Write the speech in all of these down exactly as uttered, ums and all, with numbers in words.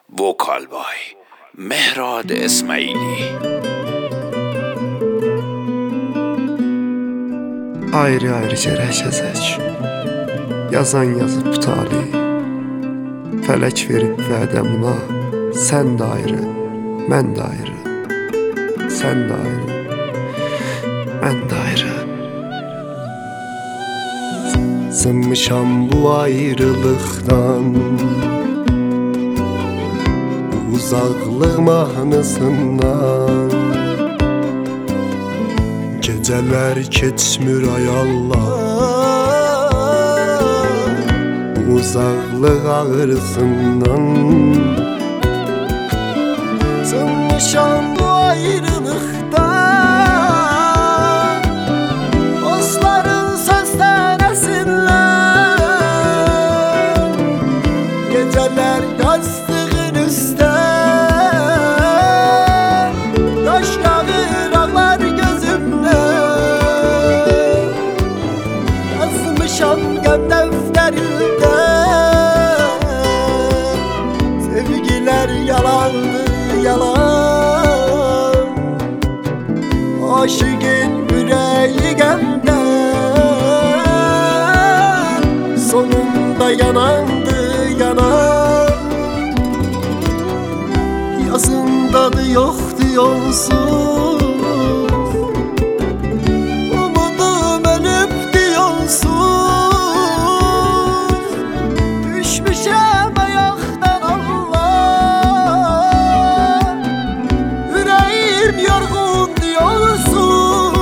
Vokal Boy Mehrad İsmaili. Ayrı-ayrı gərək əzək, yazan yazıb bu tali. Fələk verib vədə buna, sən də ayrı, mən də ayrı. Sən də ayrı, mən də ayrı. Sınmışam bu ayrılıqdan, bu uzaqlıq mahnısından. Gecələr keçmir ay Allah, bu uzaqlıq ağrısından. Sınmışam bu ayrılıqdan, dostların səslənəsindən. Gecələr yastığın üstə, yaş yağır ağlar gözümdən. Yazmışam qəm dəftərində, sevgilər yalandı yalan. Aşıqın ürəyi qəmdən, sonunda yanandı yanan. Yazındadı yoxdu yolsuz, umudum ölübdü yolsuz. Düşmüşəm ayaqdan Allah, ürəyim yorğundu yolsuz.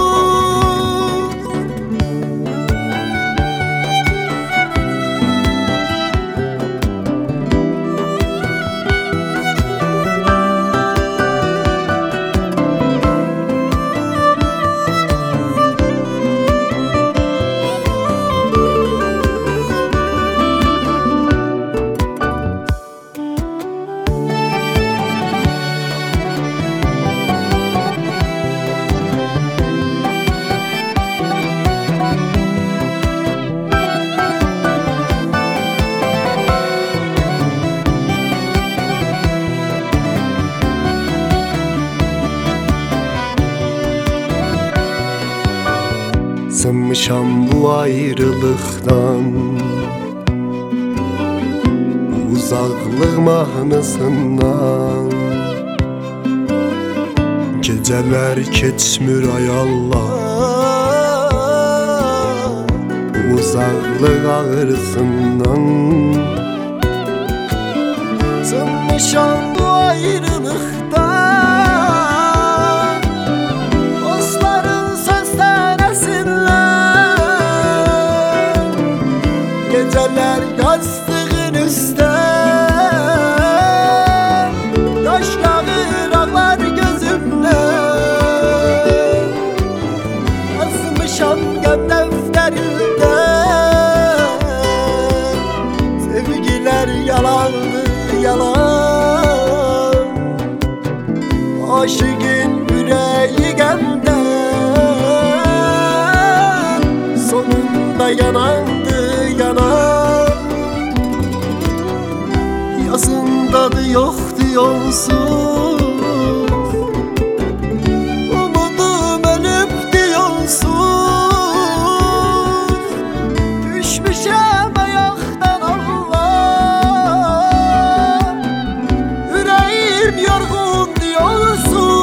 Sınmışam bu ayrılıqdan, bu uzaqlıq mahnısından. Gecələr keçmir ay Allah, bu uzaqlıq ağrısından. Sınmışam bu ayrılıqdan, dostların səslənəsindən. Gecələr yastığın üstə, yaş yağır ağlar gözümdən. Yazmışam qəm dəftərində, sevgilər yalandı yalan. Aşıqın ürəyi qəmdən, sonunda yanandı yanan. Yazındadı yoxdu yolsuz, umudum ölübdü yolsuz. Düşmüşəm ayaqdan Allah, ürəyim yorğundu yolsuz.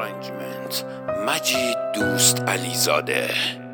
Arrangement مجید دوست علیزاده.